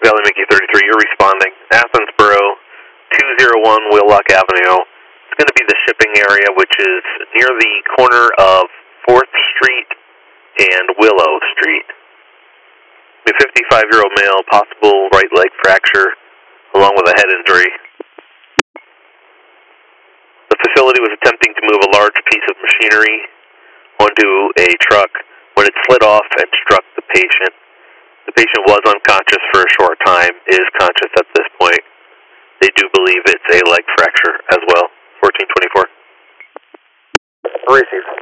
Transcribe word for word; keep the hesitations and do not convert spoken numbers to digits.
Valley Mickey thirty-three, you're responding. Athensboro, two oh one Wheelock Avenue. It's going to be the shipping area, which is near the corner of fourth Street and Willow Street. A fifty-five-year-old male, possible right leg fracture, along with a head injury. The facility was attempting to move a large piece of machinery onto a truck when it slid off and struck the patient. The patient was unconscious for a short time, is conscious at this point. They do believe it's a leg fracture as well. fourteen twenty-four. Received.